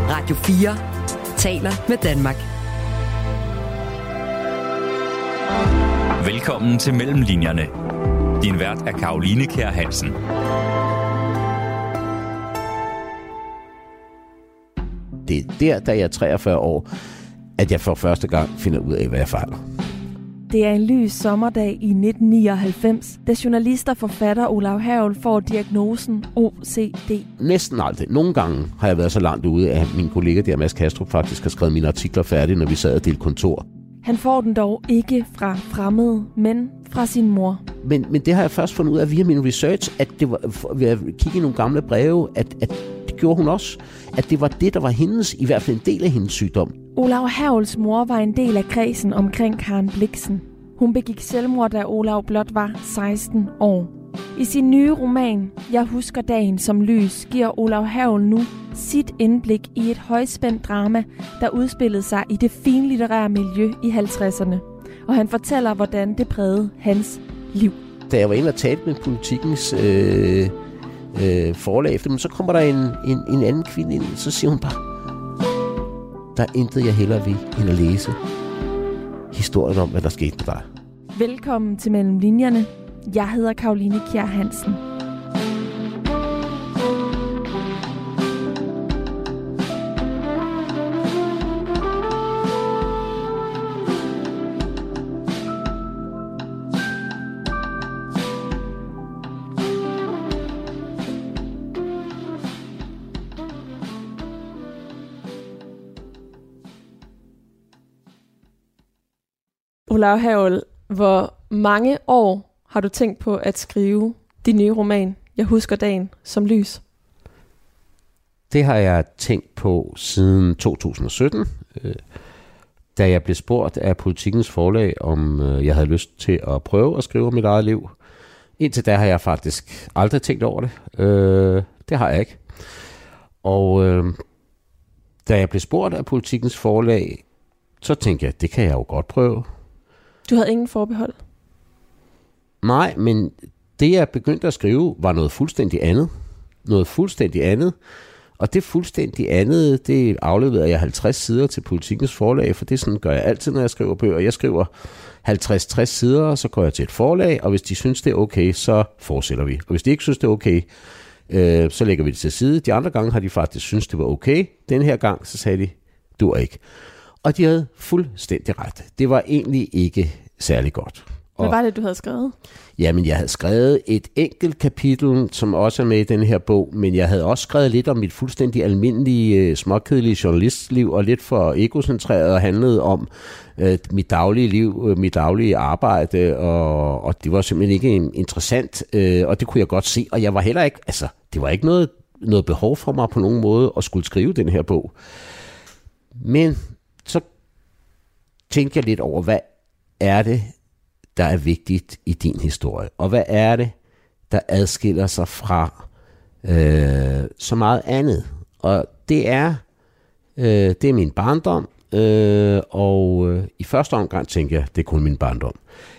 Radio 4 taler med Danmark. Velkommen til Mellemlinjerne. Din vært er Caroline Kjær Hansen. Det er der, da jeg er 43 år, at jeg for første gang finder ud af, hvad jeg fejler. Det er en lys sommerdag i 1999, da journalist og forfatter Olav Hergel får diagnosen OCD. Næsten aldrig. Nogle gange har jeg været så langt ude, at min kollega der, Mads Kastrup, faktisk har skrevet mine artikler færdige, når vi sad og delte kontor. Han får den dog ikke fra fremmede, men fra sin mor. Men det har jeg først fundet ud af via min research, at det var, ved at kigge i nogle gamle breve, at det gjorde hun også. At det var det, der var hendes, i hvert fald en del af hendes sygdom. Olav Hergels mor var en del af kredsen omkring Karen Blixen. Hun begik selvmord, da Olav blot var 16 år. I sin nye roman, Jeg husker dagen som lys, giver Olav Hergel nu sit indblik i et højspændt drama, der udspillede sig i det finlitterære miljø i 50'erne. Og han fortæller, hvordan det prægede hans liv. Da jeg var inde og talte med Politikens forlag efter, men så kommer der en anden kvinde ind, så siger hun bare, der er intet, jeg hellere vil, end at læse historien om, hvad der skete med dig. Velkommen til Mellem Linjerne. Jeg hedder Caroline Kjær Hansen. Olav Hergel, hvor mange år har du tænkt på at skrive din nye roman, Jeg husker dagen som lys? Det har jeg tænkt på siden 2017, da jeg blev spurgt af Politikens forlag, om jeg havde lyst til at prøve at skrive om mit eget liv. Indtil da har jeg faktisk aldrig tænkt over det. Det har jeg ikke. Og da jeg blev spurgt af Politikens forlag, så tænkte jeg, det kan jeg jo godt prøve. Du havde ingen forbehold? Nej, men det jeg begyndte at skrive var noget fuldstændig andet. Noget fuldstændig andet. Og det fuldstændig andet, det afleverede jeg 50 sider til Politikens forlag, for det sådan gør jeg altid, når jeg skriver bøger. Jeg skriver 50-60 sider, og så går jeg til et forlag, og hvis de synes, det er okay, så fortsætter vi. Og hvis de ikke synes, det er okay, så lægger vi det til side. De andre gange har de faktisk synes, det var okay. Den her gang, så sagde de, du er ikke. Og de havde fuldstændig ret. Det var egentlig ikke særlig godt. Hvad var det, du havde skrevet? Jamen, jeg havde skrevet et enkelt kapitel, som også er med i den her bog, men jeg havde også skrevet lidt om mit fuldstændig almindelige, småkedelige journalistliv, og lidt for egocentreret og handlede om mit daglige liv, mit daglige arbejde, og det var simpelthen ikke interessant, og det kunne jeg godt se, og jeg var heller ikke, altså, det var ikke noget behov for mig på nogen måde at skulle skrive den her bog. Men så tænkte jeg lidt over, hvad er det, der er vigtigt i din historie? Og hvad er det, der adskiller sig fra så meget andet? Og det er min barndom, og i første omgang tænkte jeg, det er kun min barndom.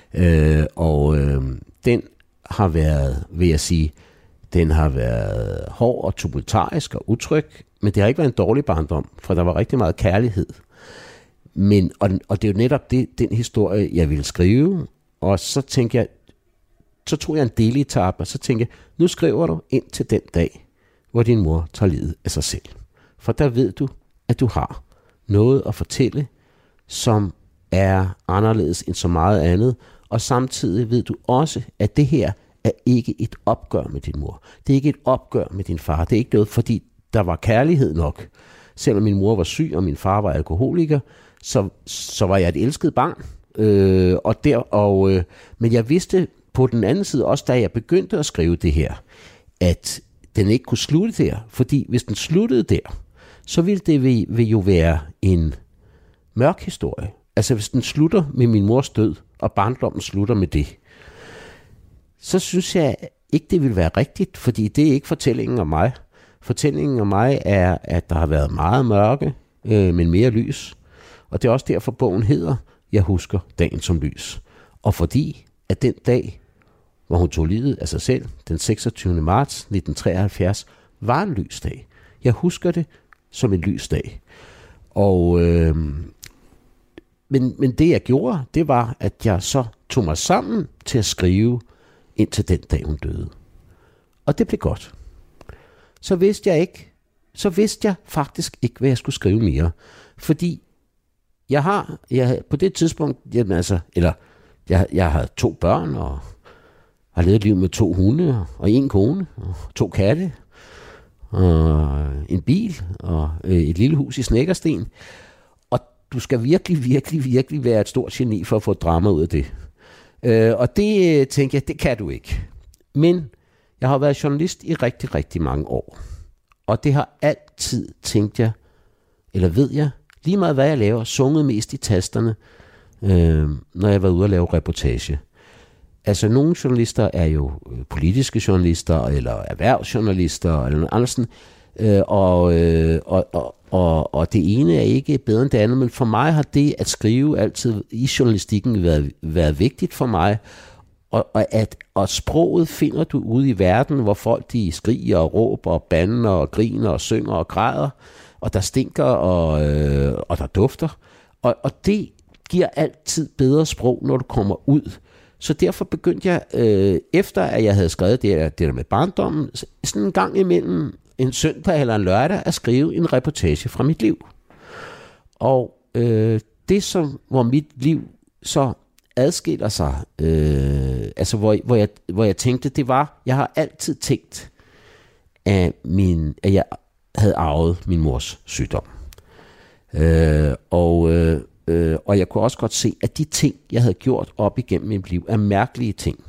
Den har været, vil jeg sige, den har været hård og tumultarisk og utryg, men det har ikke været en dårlig barndom, for der var rigtig meget kærlighed. Men, og det er jo netop den historie, jeg ville skrive, og så tænkte jeg, så tog jeg en deletape, og så tænkte jeg, nu skriver du ind til den dag, hvor din mor tager livet af sig selv. For der ved du, at du har noget at fortælle, som er anderledes end så meget andet, og samtidig ved du også, at det her er ikke et opgør med din mor. Det er ikke et opgør med din far. Det er ikke noget, fordi der var kærlighed nok. Selvom min mor var syg, og min far var alkoholiker, så var jeg et elsket barn. Men jeg vidste på den anden side også, da jeg begyndte at skrive det her, at den ikke kunne slutte der. Fordi hvis den sluttede der, så ville det jo være en mørk historie. Altså hvis den slutter med min mors død, og barndommen slutter med det, så synes jeg ikke, det vil være rigtigt, fordi det er ikke fortællingen om mig. Fortællingen om mig er, at der har været meget mørke, men mere lys. Og det er også derfor, bogen hedder Jeg husker dagen som lys. Og fordi at den dag, hvor hun tog livet af sig selv, den 26. marts 1973, var en lysdag. Jeg husker det som en lys dag. Og, men det jeg gjorde, det var, at jeg så tog mig sammen til at skrive indtil den dag, hun døde. Og det blev godt. Så vidste jeg faktisk ikke, hvad jeg skulle skrive mere. Fordi jeg på det tidspunkt, jeg havde 2 børn, og har levet et liv med 2 hunde, og 1 kone, og 2 katte, og en bil, og et lille hus i Snekkersten. Og du skal virkelig være et stort geni for at få drama ud af det. Og det tænkte jeg, det kan du ikke. Men jeg har været journalist i rigtig, rigtig mange år. Og det har altid, tænkt jeg, eller ved jeg, lige meget hvad jeg laver, sunget mest i tasterne, når jeg var ude og lave reportage. Altså nogle journalister er jo politiske journalister, eller erhvervsjournalister, eller noget andet sådan, og det ene er ikke bedre end det andet, men for mig har det at skrive altid i journalistikken været vigtigt for mig, og sproget finder du ude i verden, hvor folk de skriger og råber og bander og griner og synger og græder, og der stinker og der dufter, og det giver altid bedre sprog, når du kommer ud. Så derfor begyndte jeg, efter at jeg havde skrevet det der med barndommen, sådan en gang imellem en søndag eller en lørdag, at skrive en reportage fra mit liv. Og det, hvor mit liv så adskiller sig, altså hvor jeg tænkte, det var, jeg har altid tænkt, at jeg havde arvet min mors sygdom. Og jeg kunne også godt se, at de ting, jeg havde gjort op igennem mit liv, er mærkelige ting.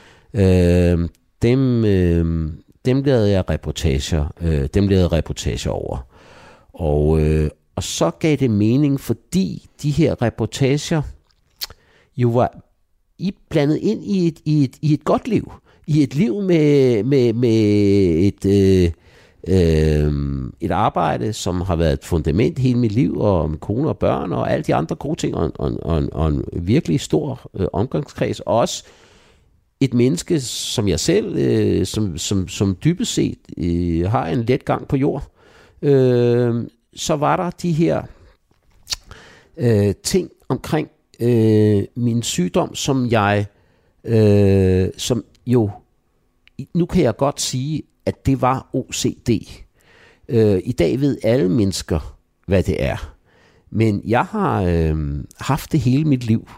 Dem lavede jeg reportager over. Og så gav det mening, fordi de her reportager jo var blandet ind i et godt liv. I et liv med et arbejde, som har været et fundament hele mit liv, og med kone og børn, og alle de andre gode ting, og en virkelig stor omgangskreds. Og også et menneske, som jeg selv, som dybest set har en let gang på jord. Så var der de her ting omkring min sygdom, som jo, nu kan jeg godt sige, at det var OCD. I dag ved alle mennesker, hvad det er. Men jeg har haft det hele mit liv.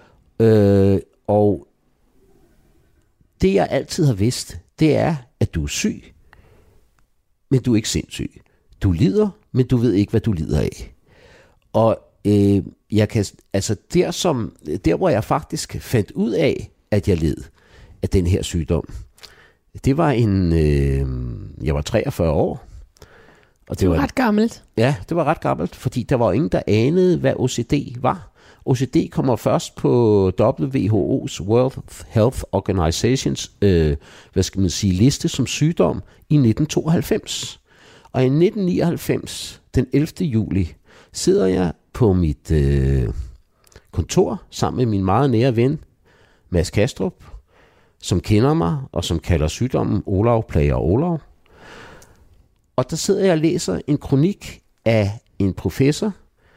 Og det jeg altid har vidst, det er, at du er syg, men du er ikke sindssyg. Du lider, men du ved ikke, hvad du lider af. Og jeg kan, altså der hvor jeg faktisk fandt ud af, at jeg led af den her sygdom, det var jeg var 43 år. Og det var ret gammelt. Ja, det var ret gammelt, fordi der var ingen, der anede, hvad OCD var. OCD kommer først på WHO's World Health Organizations liste som sygdom i 1992. Og i 1999, den 11. juli, sidder jeg på mit kontor sammen med min meget nære ven, Mads Kastrup, som kender mig, og som kalder sygdommen Olav plager Olav. Og der sidder jeg og læser en kronik af en professor,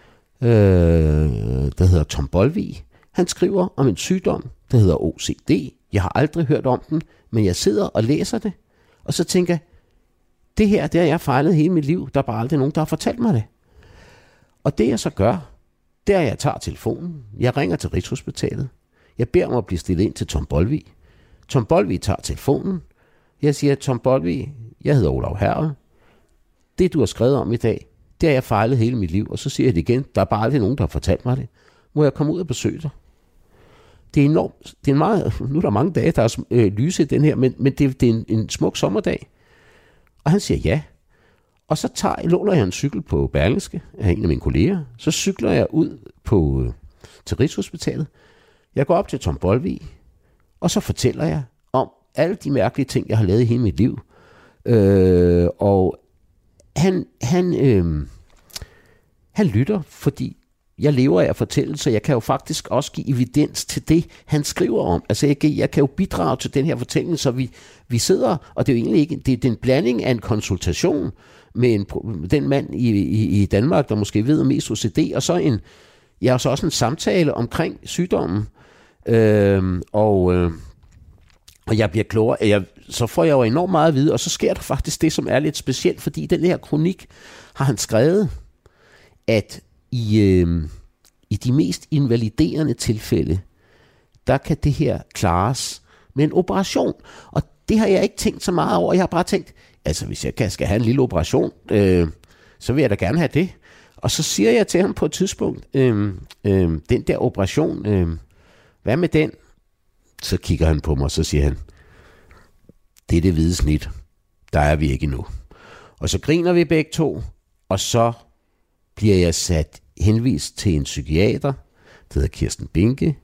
der hedder Tom Bolvig. Han skriver om en sygdom, der hedder OCD. Jeg har aldrig hørt om den, men jeg sidder og læser det, og så tænker jeg, det her, det har jeg fejlet hele mit liv. Der er bare aldrig nogen, der har fortalt mig det. Og det jeg så gør, det er, at jeg tager telefonen. Jeg ringer til Rigshospitalet. Jeg beder om at blive stillet ind til Tom Bolvig. Tom Bolvig tager telefonen. Jeg siger, Tom Bolvig, jeg hedder Olav Herre. Det, du har skrevet om i dag, det har jeg fejlet hele mit liv. Og så siger jeg det igen, der er bare aldrig nogen, der har fortalt mig det. Må jeg komme ud og besøge dig? Det er enormt. Det er meget, nu er der mange dage, der er lyse i den her, men det er en smuk sommerdag. Og han siger ja. Og så låner jeg en cykel på Berlingske af en af mine kolleger. Så cykler jeg ud til Rigshospitalet. Jeg går op til Tom Bolvig, og så fortæller jeg om alle de mærkelige ting, jeg har lavet i hele mit liv. Og han lytter, fordi jeg lever af at fortælle, så jeg kan jo faktisk også give evidens til det, han skriver om. Altså jeg kan jo bidrage til den her fortælling, så vi sidder, og det er jo egentlig ikke, det er en blanding af en konsultation med den mand i Danmark, der måske ved mest OCD, og så så også en samtale omkring sygdommen. Og jeg bliver klogere. Så får jeg jo enormt meget at vide, og så sker der faktisk det, som er lidt specielt, fordi den her kronik har han skrevet, at i de mest invaliderende tilfælde, der kan det her klares med en operation. Og det har jeg ikke tænkt så meget over. Jeg har bare tænkt, altså hvis jeg skal have en lille operation, så vil jeg da gerne have det. Og så siger jeg til ham på et tidspunkt, den der operation, hvad med den? Så kigger han på mig, og så siger han, det er det hvide snit. Der er vi ikke endnu. Og så griner vi begge to, og så bliver jeg henvist til en psykiater, der hedder Kirsten Binke,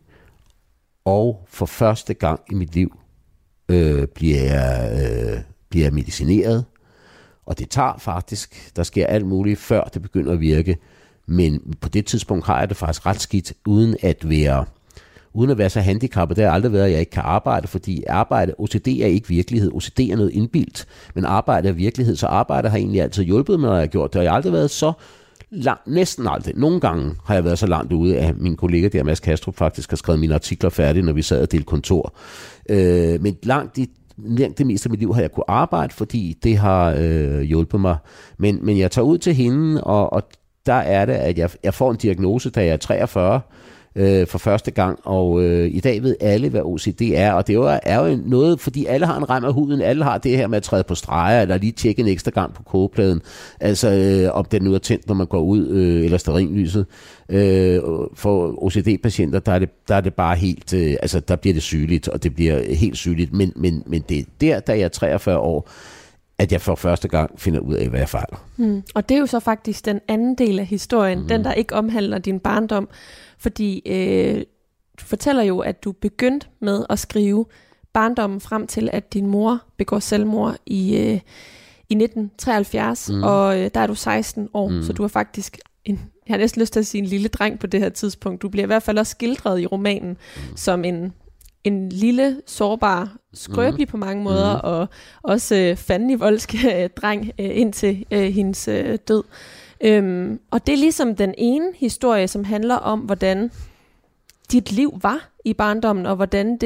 og for første gang i mit liv bliver jeg medicineret. Og det tager faktisk, der sker alt muligt, før det begynder at virke. Men på det tidspunkt har jeg det faktisk ret skidt, uden at være så handicappet. Det har aldrig været, at jeg ikke kan arbejde, fordi OCD er ikke virkelighed. OCD er noget indbildt, men arbejde er virkelighed. Så arbejde har egentlig altid hjulpet mig, når jeg har gjort det. Og jeg har aldrig været så langt, næsten aldrig. Nogle gange har jeg været så langt ude, at min kollega der, Mads Kastrup, faktisk har skrevet mine artikler færdige, når vi sad og delte kontor. Men langt det meste af mit liv har jeg kunne arbejde, fordi det har hjulpet mig. Men jeg tager ud til hende, og der er det, at jeg får en diagnose, da jeg er 43 for første gang, og i dag ved alle, hvad OCD er, og det er jo noget, fordi alle har en rem af huden, alle har det her med at træde på streger, eller lige tjekke en ekstra gang på kogepladen, altså om den nu er tændt, når man går ud, eller stearinlyset. For OCD-patienter, der er det bare helt, altså der bliver det sygeligt, og det bliver helt sygeligt, men det er der, da jeg er 43 år, at jeg for første gang finder ud af, hvad jeg fejler. Og det er jo så faktisk den anden del af historien, den der ikke omhandler din barndom, fordi du fortæller jo, at du begyndte med at skrive barndommen frem til, at din mor begår selvmord i 1973, og der er du 16 år, så du er faktisk jeg har næsten lyst til at sige en lille dreng på det her tidspunkt. Du bliver i hvert fald også skildret i romanen som en lille, sårbar, skrøbelig på mange måder, og også fandelig voldsk dreng indtil hendes død. Og det er ligesom den ene historie, som handler om, hvordan dit liv var i barndommen, og hvordan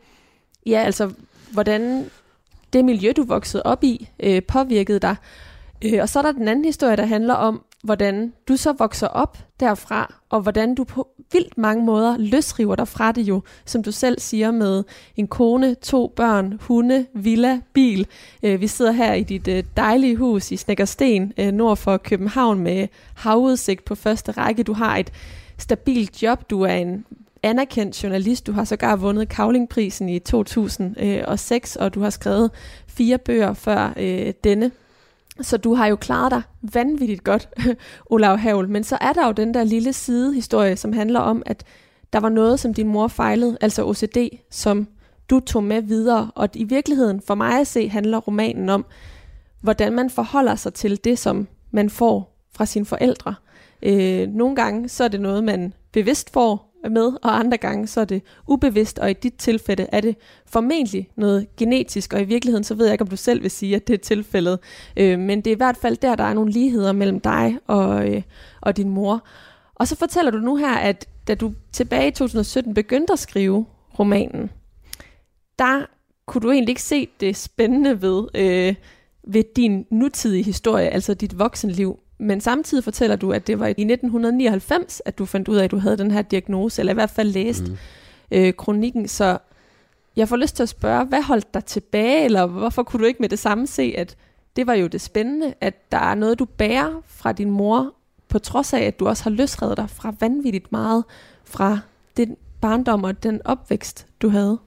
hvordan det miljø, du voksede op i, påvirkede dig. Og så er der den anden historie, der handler om, hvordan du så vokser op derfra, og hvordan du på vildt mange måder løsriver dig fra det jo, som du selv siger, med en kone, 2 børn, hunde, villa, bil. Vi sidder her i dit dejlige hus i Snekkersten, nord for København, med havudsigt på første række. Du har et stabilt job, du er en anerkendt journalist, du har sågar vundet Cavlingprisen i 2006, og du har skrevet 4 bøger før denne. Så du har jo klaret dig vanvittigt godt, Olav Havl. Men så er der jo den der lille sidehistorie, som handler om, at der var noget, som din mor fejlede, altså OCD, som du tog med videre. Og i virkeligheden, for mig at se, handler romanen om, hvordan man forholder sig til det, som man får fra sine forældre. Nogle gange, så er det noget, man bevidst får med, og andre gange, så er det ubevidst, og i dit tilfælde er det formentlig noget genetisk, og i virkeligheden, så ved jeg ikke, om du selv vil sige, at det er tilfældet. Men det er i hvert fald der er nogle ligheder mellem dig og din mor. Og så fortæller du nu her, at da du tilbage i 2017 begyndte at skrive romanen, der kunne du egentlig ikke se det spændende ved din nutidige historie, altså dit voksenliv. Men samtidig fortæller du, at det var i 1999, at du fandt ud af, at du havde den her diagnose, eller i hvert fald læste kronikken. Så jeg får lyst til at spørge, hvad holdt dig tilbage, eller hvorfor kunne du ikke med det samme se, at det var jo det spændende, at der er noget, du bærer fra din mor, på trods af, at du også har løsredet dig fra vanvittigt meget fra den barndom og den opvækst, du havde?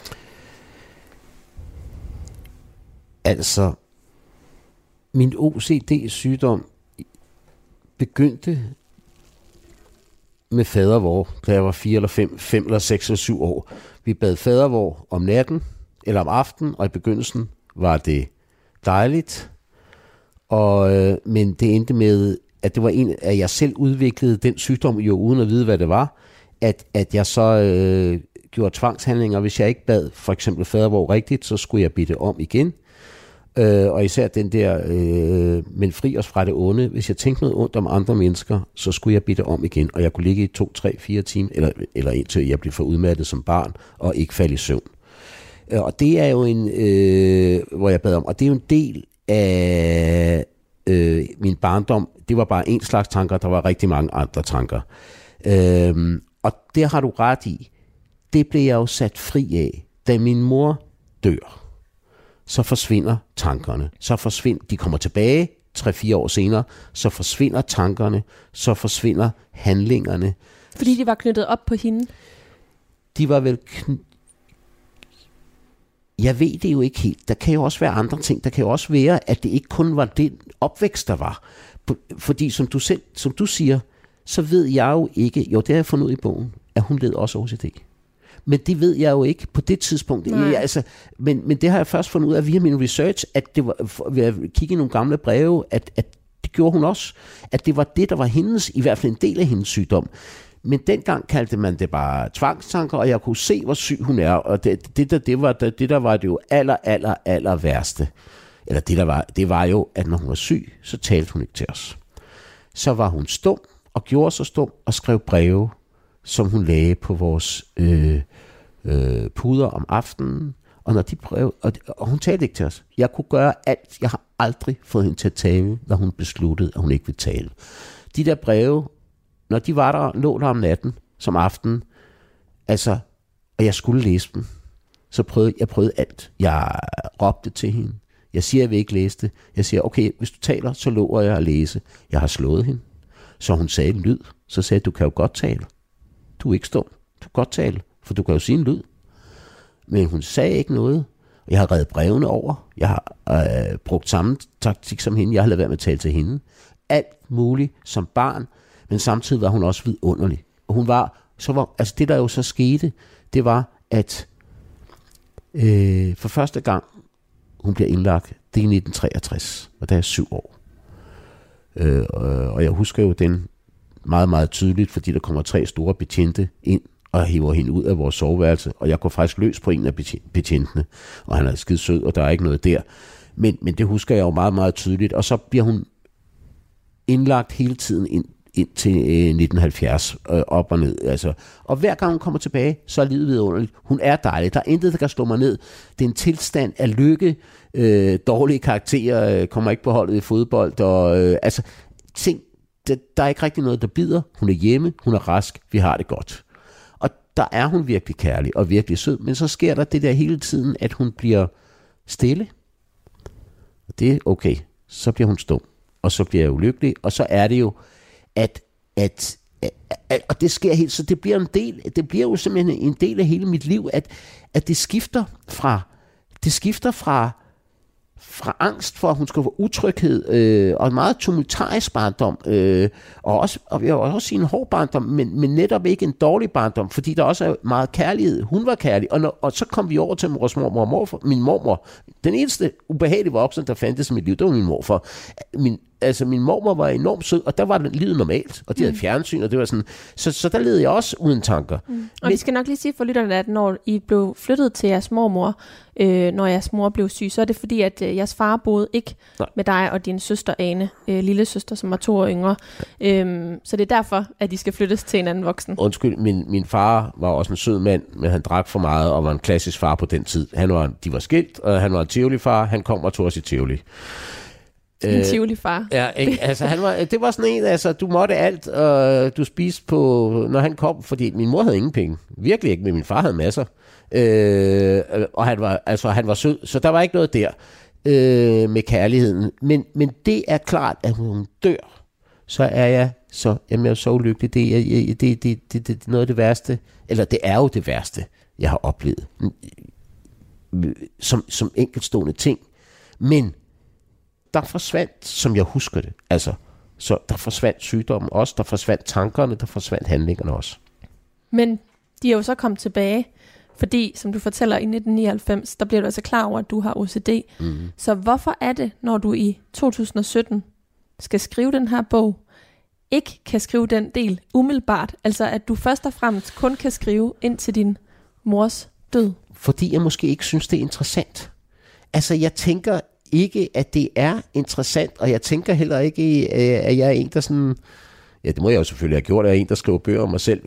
Altså, min OCD-sygdom begyndte med fadervor, da jeg var 4 eller 5 eller 6 eller 7 år. Vi bad fadervor om natten eller om aftenen, og i begyndelsen var det dejligt. Men det endte med, at det var at jeg selv udviklede den sygdom, jo uden at vide, hvad det var, at jeg så gjorde tvangshandlinger. Hvis jeg ikke bad for eksempel fadervor rigtigt, så skulle jeg bede om igen. Og især den der, men fri os fra det onde. Hvis jeg tænkte noget ondt om andre mennesker, så skulle jeg bede det om igen, og jeg kunne ligge i 2, 3, 4 timer, eller indtil jeg blev for udmattet som barn, og ikke falde i søvn. Og det er jo hvor jeg bad om, og det er jo en del af min barndom. Det var bare en slags tanker, der var rigtig mange andre tanker. Og det har du ret i. Det blev jeg jo sat fri af, da min mor dør. Så forsvinder tankerne. De kommer tilbage 3-4 år senere, så forsvinder tankerne, så forsvinder handlingerne. Fordi de var knyttet op på hende? De var vel Jeg ved det jo ikke helt. Der kan jo også være andre ting. Der kan jo også være, at det ikke kun var den opvækst, der var. Fordi som du siger, så ved jeg jo ikke, jo det har jeg fundet ud i bogen, at hun led også OCD. Men det ved jeg jo ikke på det tidspunkt. Men det har jeg først fundet ud af via min research, at det var ved at kigge i nogle gamle breve, at det gjorde hun også. At det var det, der var hendes, i hvert fald en del af hendes sygdom. Men dengang kaldte man det bare tvangstanker, og jeg kunne se, hvor syg hun er. Og det der var det jo aller værste. Eller det var jo, at når hun var syg, så talte hun ikke til os. Så var hun stum, og gjorde så stum, og skrev breve, som hun lagde på vores puder om aftenen. Og når de breve, og hun talte ikke til os. Jeg kunne gøre alt. Jeg har aldrig fået hende til at tale, når hun besluttede, at hun ikke ville tale. De der breve, når de var der, lå der om natten, som aften, og jeg skulle læse dem, så prøvede alt. Jeg råbte til hende. Jeg siger, at jeg vil ikke læse det. Jeg siger, okay, hvis du taler, så lover jeg at læse. Jeg har slået hende. Så hun sagde en lyd. Så sagde jeg, du kan jo godt tale. Du er ikke stum. Du kan godt tale, for du kan jo sige en lyd. Men hun sagde ikke noget. Jeg har reddet brevene over. Jeg har brugt samme taktik som hende. Jeg har ladet være med at tale til hende. Alt muligt som barn. Men samtidig var hun også vidunderlig. Og hun var, det der jo så skete, det var, at for første gang, hun bliver indlagt, det er i 1963, og der er 7 år. Og jeg husker jo den meget, meget tydeligt, fordi der kommer 3 store betjente ind, og hiver hende ud af vores soveværelse, og jeg går faktisk løs på en af betjentene, og han er skide sød, og der er ikke noget der. Men det husker jeg jo meget, meget tydeligt, og så bliver hun indlagt hele tiden indtil 1970, op og ned. Og hver gang hun kommer tilbage, så er livet vidunderligt. Hun er dejlig. Der er intet, der kan slå mig ned. Det er en tilstand af lykke, dårlige karakterer, kommer ikke på holdet i fodbold, og ting, der er ikke rigtig noget, der bider. Hun er hjemme, hun er rask, vi har det godt. Og der er hun virkelig kærlig og virkelig sød, men så sker der det der hele tiden, at hun bliver stille. Og det er okay. Så bliver hun stum, og så bliver jeg ulykkelig, og så er det jo, at og det sker helt, så det bliver jo simpelthen en del af hele mit liv, at det skifter fra angst for, at hun skal få utryghed, og en meget tumultarisk barndom, og jeg vil også sige en hård barndom, men netop ikke en dårlig barndom, fordi der også er meget kærlighed. Hun var kærlig, og så kom vi over til vores mormor og morfar. Min mormor, den eneste ubehagelige voksen, der fandtes i mit liv, det var min morfar. Min mormor var enormt sød, og der var livet normalt, og de havde fjernsyn, og det var sådan, så der levede jeg også uden tanker. Og vi skal nok lige sige for lytterne, at når I blev flyttet til jeres mormor, når jeres mor blev syg, så er det fordi, at jeres far boede ikke med dig og din søster Ane, lille søster, som var 2 år yngre. Så det er derfor, at de skal flyttes til en anden voksen. Undskyld, min far var også en sød mand, men han drak for meget og var en klassisk far på den tid. De var skilt, og han var en Tivoli-far. Han kom og tog os i Tivoli. En Tivoli-far. Ja, det var sådan en, du måtte alt, og du spiste på, når han kom, fordi min mor havde ingen penge. Virkelig ikke, men min far havde masser. Og han var sød, så der var ikke noget der med kærligheden. Men det er klart, at hun dør, så er jeg så ulykkelig. Det er noget af det værste, eller det er jo det værste, jeg har oplevet. Som enkeltstående ting. Men der forsvandt, som jeg husker det. Så der forsvandt sygdommen også, der forsvandt tankerne, der forsvandt handlingerne også. Men de er jo så kommet tilbage, fordi, som du fortæller, i 1999, der bliver du altså klar over, at du har OCD. Mm-hmm. Så hvorfor er det, når du i 2017 skal skrive den her bog, ikke kan skrive den del umiddelbart? Altså, at du først og fremmest kun kan skrive ind til din mors død? Fordi jeg måske ikke synes, det er interessant. Jeg tænker, ikke, at det er interessant, og jeg tænker heller ikke, at jeg er en, der sådan... Ja, det må jeg jo selvfølgelig have gjort, at jeg er en, der skriver bøger om mig selv.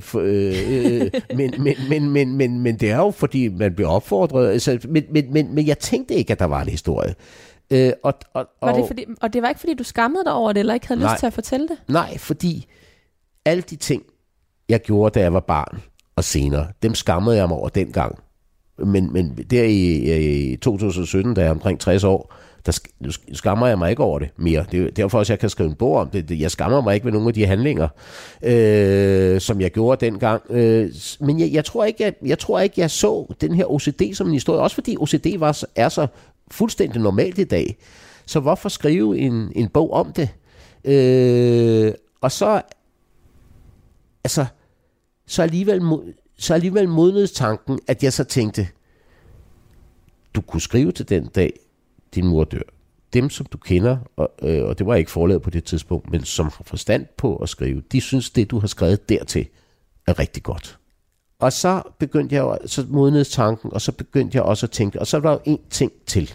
Men det er jo, fordi man bliver opfordret. Altså, men jeg tænkte ikke, at der var en historie. Var det fordi, og det var ikke, fordi du skammede dig over det, eller ikke havde lyst til at fortælle det? Nej, fordi alle de ting, jeg gjorde, da jeg var barn og senere, dem skammede jeg mig over dengang. Men der i 2017, da jeg er omkring 60 år, der skammer jeg mig ikke over det mere. Det er derfor også, jeg kan skrive en bog om det. Jeg skammer mig ikke ved nogle af de handlinger, som jeg gjorde dengang. Men jeg tror ikke, jeg så den her OCD som en historie. Også fordi OCD er så fuldstændig normalt i dag. Så hvorfor skrive en bog om det? Og så alligevel modnede tanken, at jeg så tænkte, du kunne skrive til den dag, din mor dør. Dem, som du kender, og det var ikke forlaget på det tidspunkt, men som har forstand på at skrive, de synes, det du har skrevet dertil er rigtig godt. Og så begyndte jeg, så modnede tanken, og så begyndte jeg også at tænke, og så var der jo en ting til.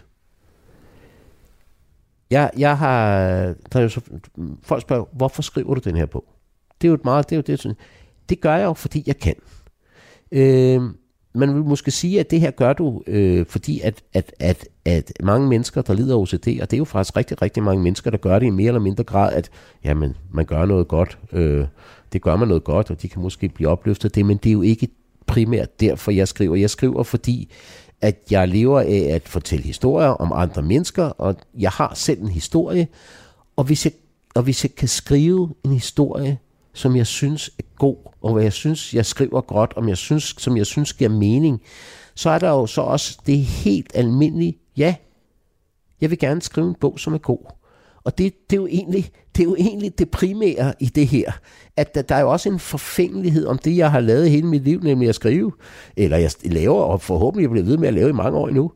Folk spørger, hvorfor skriver du den her bog? Det gør jeg jo, fordi jeg kan. Man vil måske sige, at det her gør du, fordi at mange mennesker, der lider af OCD, og det er jo faktisk rigtig, rigtig mange mennesker, der gør det i mere eller mindre grad, at jamen, man gør noget godt. Det gør man noget godt, og de kan måske blive opløftet af det, men det er jo ikke primært derfor, jeg skriver. Jeg skriver, fordi at jeg lever af at fortælle historier om andre mennesker, og jeg har selv en historie, og hvis jeg kan skrive en historie, som jeg synes er god, og hvad jeg synes, jeg skriver godt, som jeg synes giver mening, så er der jo så også det helt almindelige, ja, jeg vil gerne skrive en bog, som er god. Og det er jo egentlig det primære i det her, at der er jo også en forfængelighed om det, jeg har lavet hele mit liv, nemlig at skrive, eller jeg laver, og forhåbentlig jeg bliver ved med at lave i mange år endnu,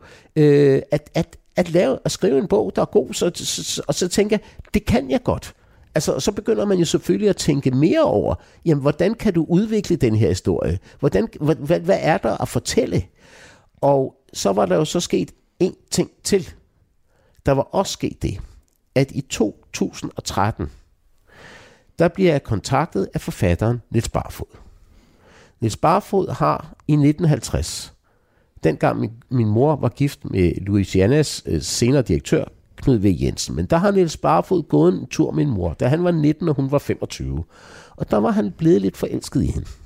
at skrive en bog, der er god, og så tænker jeg, det kan jeg godt. Altså, så begynder man jo selvfølgelig at tænke mere over, jamen, hvordan kan du udvikle den her historie? Hvad er der at fortælle? Og så var der jo så sket en ting til. Der var også sket det, at i 2013, der bliver jeg kontaktet af forfatteren Niels Barfoed. Niels Barfoed har i 1950, dengang min mor var gift med Louisianas senere direktør, Knud V. Jensen. Men der har Niels Barfoed gået en tur med min mor, da han var 19, og hun var 25. Og der var han blevet lidt forelsket i hende.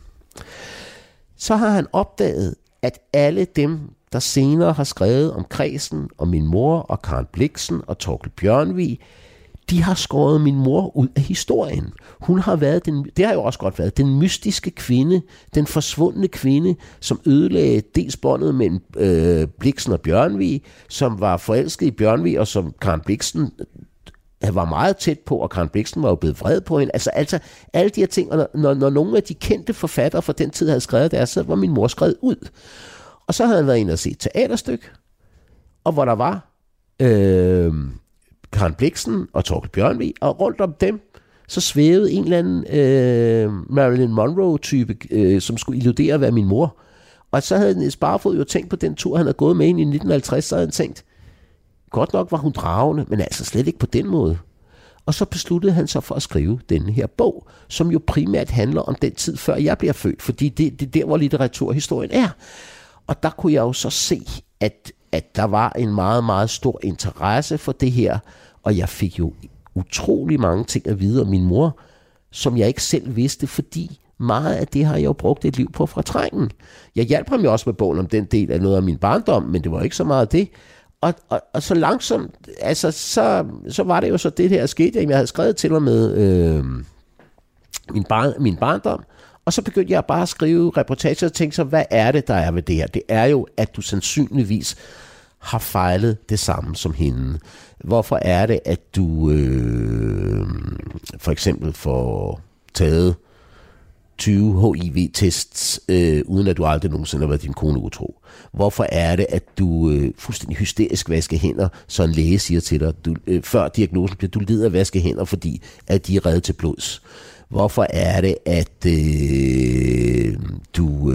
Så har han opdaget, at alle dem, der senere har skrevet om Kredsen, og min mor, og Karen Blixen, og Thorkild Bjørnvig, de har skåret min mor ud af historien. Hun har været det har jo også godt været, den mystiske kvinde, den forsvundne kvinde, som ødelagde dels båndet mellem Blixen og Bjørnvig, som var forelsket i Bjørnvig, og som Karen Blixen var meget tæt på, og Karen Blixen var jo blevet vred på hende. Altså alle de her ting, og når nogle af de kendte forfattere fra den tid havde skrevet der, så var min mor skrevet ud. Og så havde han været inde og set teaterstykke, og hvor der var Karen Blixen og Thorkild Bjørnvig, og rundt om dem, så svævede en eller anden Marilyn Monroe-type, som skulle illudere at være min mor. Og så havde Niels Barfoed jo tænkt på den tur, han havde gået med ind i 1950, så havde han tænkt, godt nok var hun dragende, men altså slet ikke på den måde. Og så besluttede han sig for at skrive denne her bog, som jo primært handler om den tid, før jeg bliver født, fordi det er der, hvor litteraturhistorien er. Og der kunne jeg jo så se, at der var en meget, meget stor interesse for det her, og jeg fik jo utrolig mange ting at vide om min mor, som jeg ikke selv vidste, fordi meget af det har jeg jo brugt et liv på fra trængen. Jeg hjalp ham jo også med bogen om den del af noget af min barndom, men det var ikke så meget af det. Og så langsomt, altså så var det jo så det her skete, jeg havde skrevet til og med min barndom, og så begyndte jeg bare at skrive reportager og tænkte så, hvad er det, der er ved det her? Det er jo, at du sandsynligvis har fejlet det samme som hende. Hvorfor er det, at du for eksempel får taget 20 HIV-tests, uden at du aldrig nogensinde har været din kone utro? Hvorfor er det, at du fuldstændig hysterisk vasker hænder, så en læge siger til dig, før diagnosen bliver, du lider af vaske hænder, fordi at de er reddet til blods? Hvorfor er det, at du,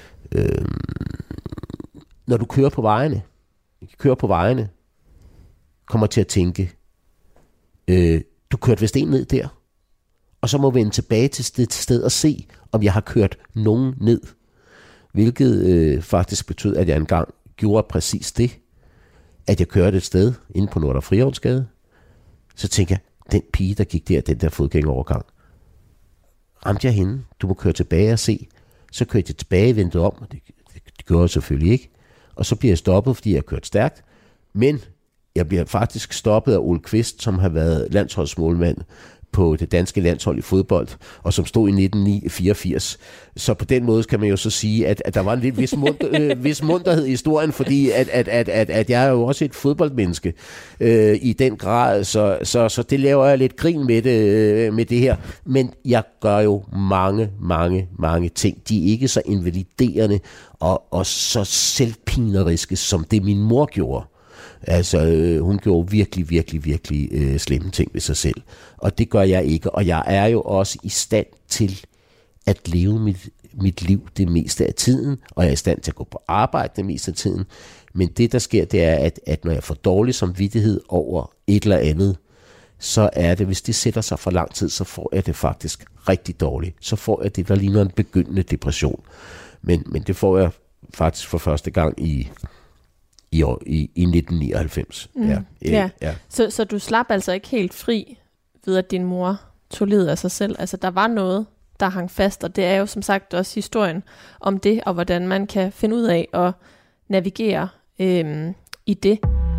når du kører på vejene, kommer til at tænke, du kørte vist en ned der, og så må vi vende tilbage til det sted og se, om jeg har kørt nogen ned. Hvilket faktisk betød, at jeg engang gjorde præcis det, at jeg kørte et sted inde på Nordre Frihavnsgade. Så tænker jeg, den pige, der gik der, den der fodgængerovergang, ramte jeg hende, du må køre tilbage og se. Så kørte jeg tilbage, vendte om, og det gjorde jeg selvfølgelig ikke. Og så bliver jeg stoppet, fordi jeg har kørt stærkt. Men jeg bliver faktisk stoppet af Ole Kvist, som har været landsholdsmålmand på det danske landshold i fodbold, og som stod i 1984. Så på den måde kan man jo så sige, at der var en lidt vis munterhed i historien, fordi at jeg er jo også et fodboldmenneske i den grad, så det laver jeg lidt grin med det her. Men jeg gør jo mange ting. De er ikke så invaliderende og så selvpineriske, som det min mor gjorde. Altså, hun gjorde virkelig slemme ting ved sig selv. Og det gør jeg ikke. Og jeg er jo også i stand til at leve mit liv det meste af tiden. Og jeg er i stand til at gå på arbejde det meste af tiden. Men det, der sker, det er, at når jeg får dårlig samvittighed over et eller andet, så er det, hvis det sætter sig for lang tid, så får jeg det faktisk rigtig dårligt. Så får jeg det, der ligner en begyndende depression. Men det får jeg faktisk for første gang i 1999. Ja. Så du slap altså ikke helt fri ved, at din mor tog livet af sig selv. Altså, der var noget, der hang fast, og det er jo som sagt også historien om det, og hvordan man kan finde ud af at navigere i det.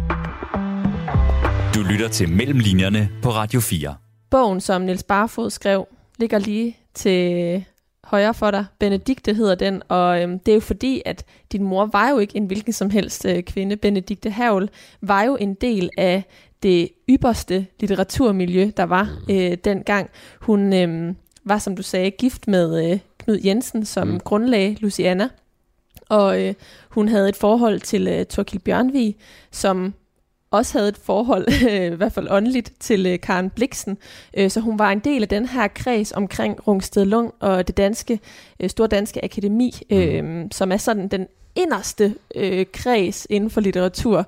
Du lytter til Mellemlinjerne på Radio 4. Bogen, som Niels Barfod skrev, ligger lige til højre for dig. Benedikte hedder den, og det er jo fordi, at din mor var jo ikke en hvilken som helst kvinde. Benedikte Hergel var jo en del af det ypperste litteraturmiljø, der var dengang. Hun var, som du sagde, gift med Knud Jensen, som grundlagde Luciana, og hun havde et forhold til Thorkild Bjørnvig, som også havde et forhold, i hvert fald åndeligt, til Karen Blixen. Så hun var en del af den her kreds omkring Rungsted Lund og det Store Danske Akademi, som er sådan den inderste kreds inden for litteratur.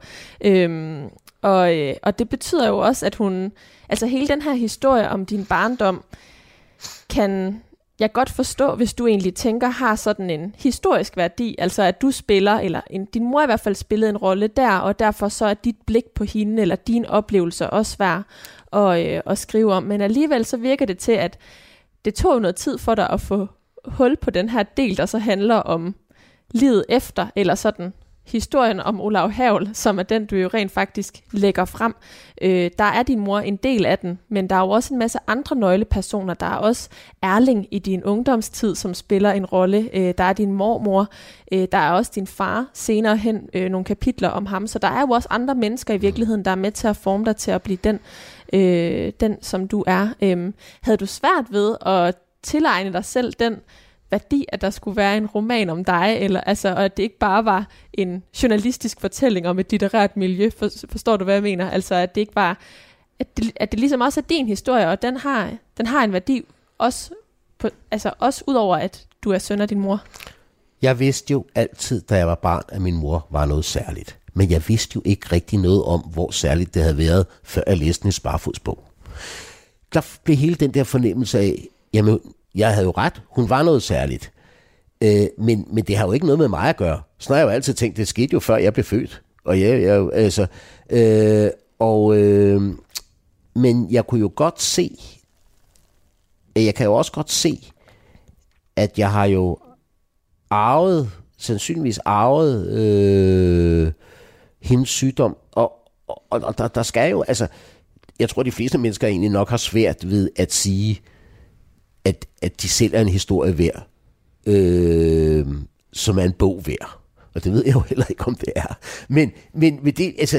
Og det betyder jo også, at hun, altså hele den her historie om din barndom, kan jeg godt forstå, hvis du egentlig tænker, har sådan en historisk værdi, altså at du spiller, eller din mor i hvert fald spillede en rolle der, og derfor så er dit blik på hende, eller dine oplevelser også værd at skrive om. Men alligevel så virker det til, at det tog noget tid for dig at få hul på den her del, der så handler om livet efter, eller sådan historien om Olav Hergel, som er den, du jo rent faktisk lægger frem. Der er din mor en del af den, men der er jo også en masse andre nøglepersoner. Der er også Erling i din ungdomstid, som spiller en rolle. Der er din mormor. Der er også din far senere hen, nogle kapitler om ham. Så der er jo også andre mennesker i virkeligheden, der er med til at forme dig til at blive den som du er. Havde du svært ved at tilegne dig selv den værdi, at der skulle være en roman om dig, eller altså, og at det ikke bare var en journalistisk fortælling om et litterært miljø, forstår du, hvad jeg mener? Altså, at det ikke var, at det ligesom også er din historie, og den har en værdi, også ud over, at du er søn af din mor. Jeg vidste jo altid, da jeg var barn, at min mor var noget særligt. Men jeg vidste jo ikke rigtig noget om, hvor særligt det havde været, før jeg læste Niels Barfods bog. Der blev hele den der fornemmelse af, jamen, jeg havde jo ret. Hun var noget særligt. Men det har jo ikke noget med mig at gøre. Sådan har jeg jo altid tænkt, det skete jo før jeg blev født. Men jeg kunne jo godt se, jeg kan jo også godt se, at jeg har jo sandsynligvis arvet hendes sygdom. Og der skal jo, altså, jeg tror, de fleste mennesker egentlig nok har svært ved at sige, at de selv er en historie værd, som er en bog værd. Og det ved jeg jo heller ikke, om det er. Men det, altså,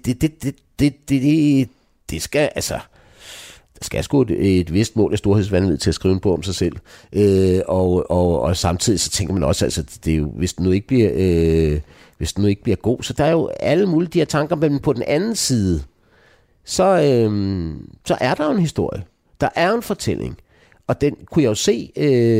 det skal, altså, der skal sgu et vist mål af storhedsvanvid til at skrive en bog om sig selv. Og samtidig så tænker man også, altså, det er jo, hvis den nu ikke bliver god, så der er jo alle mulige de her tanker, men på den anden side, så er der jo en historie. Der er en fortælling. Og den kunne jeg jo se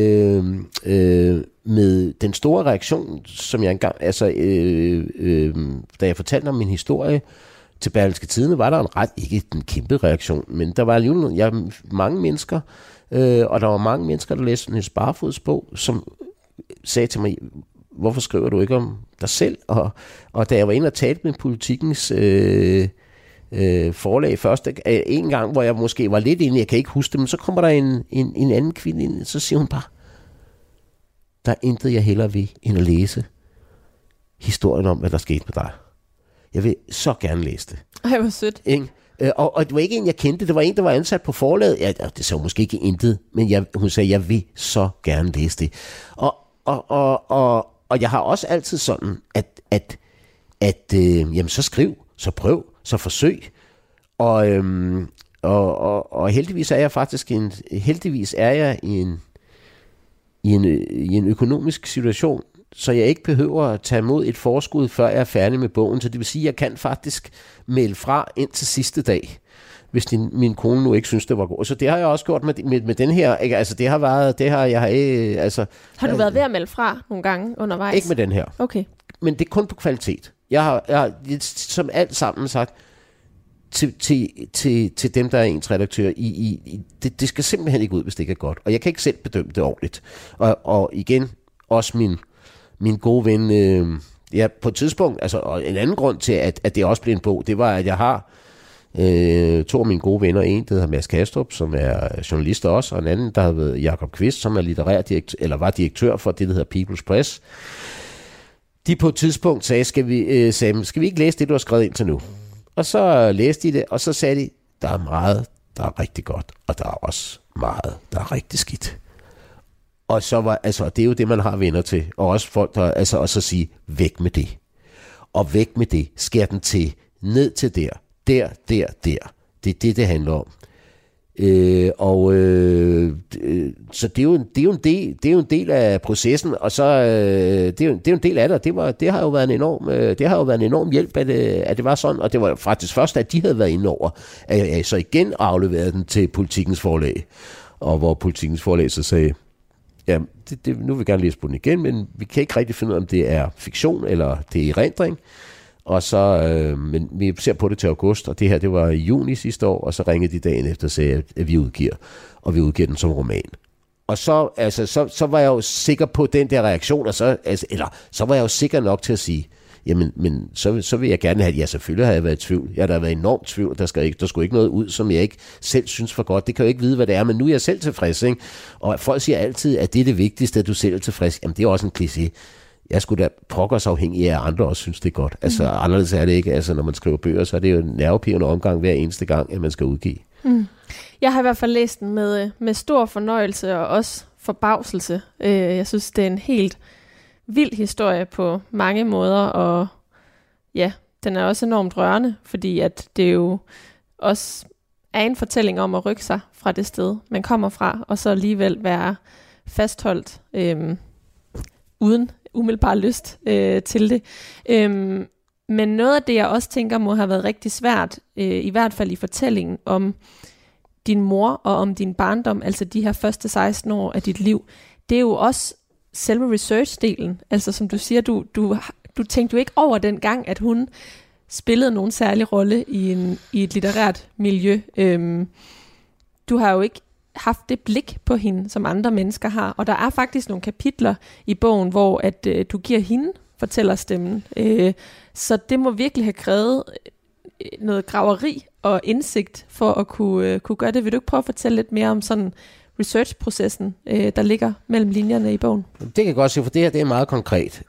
med den store reaktion, som jeg engang, altså, da jeg fortalte om min historie til Berlingske Tidende var der ikke en kæmpe reaktion, men der var alligevel mange mennesker, og der var mange mennesker, der læste Niels Barfoeds bog, som sagde til mig, hvorfor skriver du ikke om dig selv? Og da jeg var inde og talte med Politikens forlag først, en gang, hvor jeg måske var lidt inde, jeg kan ikke huske det, men så kommer der en anden kvinde ind, så siger hun bare, der er intet jeg hellere ved, end at læse historien om, hvad der skete med dig. Jeg vil så gerne læse det. Ej, hvor sødt. Og det var ikke en, jeg kendte. Det var en, der var ansat på forlaget. Ja, det så måske ikke intet, men hun sagde, jeg vil så gerne læse det. Og jeg har også altid sådan, at jamen, så skriv, så prøv, så forsøg. Og heldigvis er jeg faktisk i en økonomisk situation, så jeg ikke behøver at tage imod et forskud, før jeg er færdig med bogen. Så det vil sige, at jeg kan faktisk melde fra ind til sidste dag, hvis min kone nu ikke synes, det var godt. Så det har jeg også gjort med den her. Ikke? Altså, Har du været ved at melde fra nogle gange undervejs? Ikke med den her. Okay. Men det er kun på kvalitet. Jeg har som alt sammen sagt til dem, der er ens redaktør, det skal simpelthen ikke ud, hvis det ikke er godt. Og jeg kan ikke selv bedømme det ordentligt. Og igen, også min gode ven, på et tidspunkt, altså og en anden grund til, at det også blev en bog, det var, at jeg har to af mine gode venner, en, der hedder Mads Kastrup, som er journalist også, og en anden, der hedder Jakob Kvist, som er litterær direktør, eller var direktør for det, der hedder People's Press. De på et tidspunkt sagde, skal vi ikke læse det, du har skrevet ind til nu? Og så læste de det, og så sagde de, der er meget, der er rigtig godt, og der er også meget, der er rigtig skidt. Og så var, altså, det er jo det, man har venner til, og også folk, der, altså, og så sige, væk med det. Og væk med det, skær den til, ned til der. Det er det handler om. Så det er jo en del af processen, og så det er jo en del af det. Det har jo været en enorm hjælp, at det var sådan, og det var faktisk først, at de havde været inde over, at jeg så igen afleverede den til Politikens forlag, og hvor Politikens forlag så sagde, ja, nu vil vi gerne læse på den igen, men vi kan ikke rigtig finde ud af, om det er fiktion eller det er erindring. Og så, men vi ser på det til august, og det her, det var i juni sidste år, og så ringede de dagen efter og sagde, at vi udgiver den som roman. Og så var jeg jo sikker på den der reaktion, og så var jeg jo sikker nok til at sige, jamen, men så vil jeg gerne have, ja, selvfølgelig har jeg været i tvivl. Jeg har da været enormt tvivl, der skulle ikke noget ud, som jeg ikke selv synes for godt. Det kan jo ikke vide, hvad det er, men nu er jeg selv tilfreds, ikke? Og folk siger altid, at det er det vigtigste, at du selv er tilfreds. Jamen, det er også en kliché. Jeg skulle da pokkers afhængig af, at andre også synes, det er godt. Altså, anderledes er det ikke. Altså, når man skriver bøger, så er det jo en nervepirrende omgang hver eneste gang, at man skal udgive. Jeg har i hvert fald læst den med stor fornøjelse og også forbavselse. Jeg synes, det er en helt vild historie på mange måder, og ja, den er også enormt rørende, fordi at det jo også er en fortælling om at rykke sig fra det sted, man kommer fra, og så alligevel være fastholdt uden umiddelbar lyst til det. Men noget af det, jeg også tænker, må have været rigtig svært, i hvert fald i fortællingen om din mor og om din barndom, altså de her første 16 år af dit liv, det er jo også selve research-delen. Altså som du siger, du tænkte jo ikke over den gang, at hun spillede nogen særlig rolle i et litterært miljø. Du har jo ikke haft det blik på hende, som andre mennesker har. Og der er faktisk nogle kapitler i bogen, hvor at du giver hende fortællerstemmen. Så det må virkelig have krævet noget graveri og indsigt for at kunne gøre det. Vil du ikke prøve at fortælle lidt mere om sådan research-processen, der ligger mellem linjerne i bogen? Det kan jeg godt sige, for det her det er meget konkret.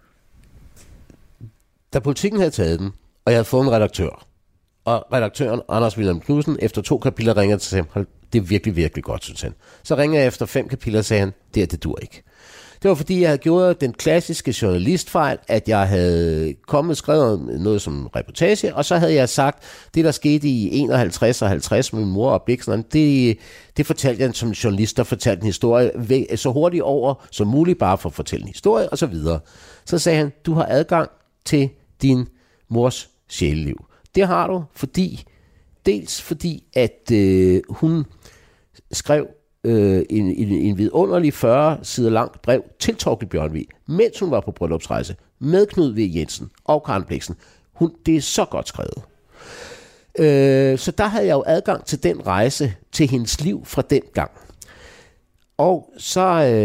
Da Politiken havde taget den, og jeg havde fået en redaktør, og redaktøren, Anders Wilhelm Knudsen, efter 2 kapitler ringer til ham, det er virkelig, virkelig godt, synes han. Så ringer jeg efter 5 kapitler og sagde han, det dur ikke. Det var fordi, jeg havde gjort den klassiske journalistfejl, at jeg havde skrevet noget som reportage, og så havde jeg sagt, det der skete i 51 og 50 med min mor og Bliksen, det fortalte jeg som journalist, der fortalte en historie så hurtigt over som muligt, bare for at fortælle en historie, og så videre. Så sagde han, du har adgang til din mors sjæleliv. Det har du, fordi at hun skrev en vidunderlig 40 sider langt brev til Thorkild Bjørnvig, mens hun var på bryllupsrejse med Knud V. Jensen og Karen Blixen. Det er så godt skrevet. Så der havde jeg jo adgang til den rejse, til hendes liv fra den gang. Og så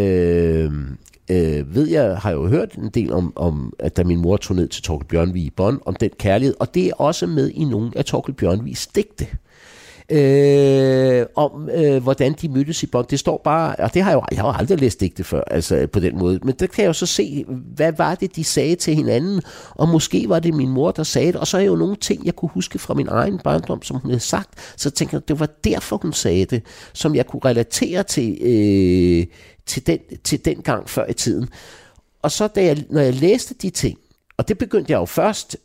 har jeg jo hørt en del om, at da min mor tog ned til Thorkild Bjørnvig i Bonn, om den kærlighed, og det er også med i nogle af Thorkild Bjørnvigs digte. Om hvordan de mødtes i Bonn. Det står bare, og det har jeg har aldrig læst digte før, altså på den måde, men der kan jeg jo så se, hvad var det de sagde til hinanden, og måske var det min mor, der sagde det, og så er jo nogle ting, jeg kunne huske fra min egen barndom, som hun havde sagt, så tænker jeg, det var derfor hun sagde det, som jeg kunne relatere til den gang før i tiden. Og så når jeg læste de ting, og det begyndte jeg jo først,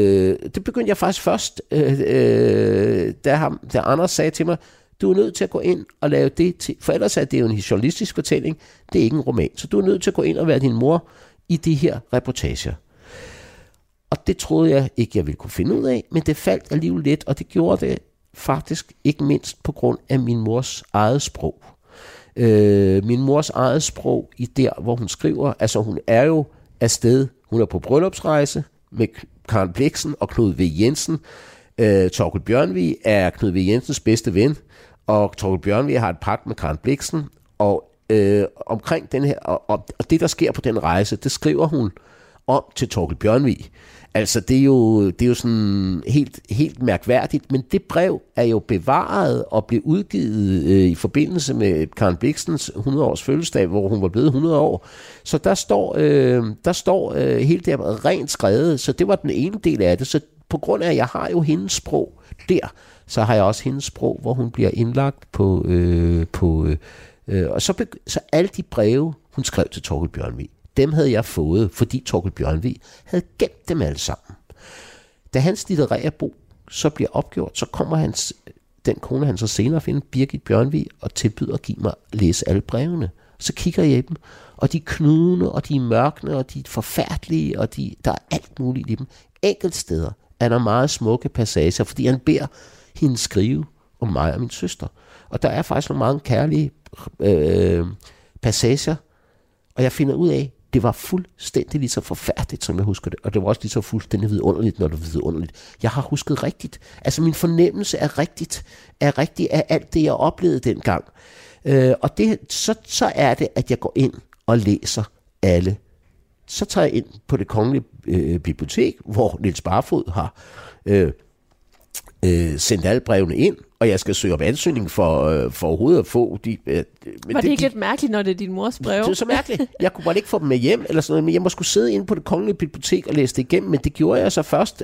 da Anders sagde til mig, du er nødt til at gå ind og lave det til, for ellers er det jo en journalistisk fortælling, det er ikke en roman, så du er nødt til at gå ind og være din mor i de her reportager. Og det troede jeg ikke, jeg ville kunne finde ud af, men det faldt alligevel lidt, og det gjorde det faktisk ikke mindst på grund af min mors eget sprog. Min mors eget sprog i der, hvor hun skriver, altså hun er jo afsted, hun er på bryllupsrejse med Karen Blixen og Knud V. Jensen. Thorkild Bjørnvig er Knud V. Jensens bedste ven, og Thorkild Bjørnvig har et pagt med Karen Blixen, og omkring den her, og det, der sker på den rejse, det skriver hun om til Thorkild Bjørnvig. Altså, det er jo sådan helt mærkværdigt, men det brev er jo bevaret og blev udgivet i forbindelse med Karen Blixens 100-års fødselsdag, hvor hun var blevet 100 år. Så der står helt der rent skrevet, så det var den ene del af det. Så på grund af, at jeg har jo hendes sprog der, så har jeg også hendes sprog, hvor hun bliver indlagt og så alle de breve, hun skrev til Thorkild Bjørnvig, dem havde jeg fået, fordi Thorkild Bjørnvig havde gemt dem alle sammen. Da hans litterære bog så bliver opgjort, så kommer den kone, han så senere finder, Birgit Bjørnvig, og tilbyder at give mig at læse alle brevene. Så kigger jeg i dem, og de er knudende, og de er mørkende, og de er forfærdelige, og der er alt muligt i dem. Enkelt steder er der meget smukke passager, fordi han beder hende skrive om mig og min søster. Og der er faktisk nogle meget kærlige passager, og jeg finder ud af, det var fuldstændig lige så forfærdeligt, som jeg husker det. Og det var også lige så fuldstændig vidunderligt, når det var vidunderligt. Jeg har husket rigtigt. Altså min fornemmelse er rigtigt af alt det, jeg oplevede dengang. Og så er det, at jeg går ind og læser alle. Så tager jeg ind på Det Kongelige Bibliotek, hvor Niels Barfod har sendt alle brevene ind, og jeg skal søge om ansøgning for overhovedet at få de... Var det ikke lidt mærkeligt, når det er din mors brev? Det er så mærkeligt. Jeg kunne bare ikke få dem med hjem, eller sådan noget, men jeg må skulle sidde inde på Det Kongelige Bibliotek og læse det igennem, men det gjorde jeg så først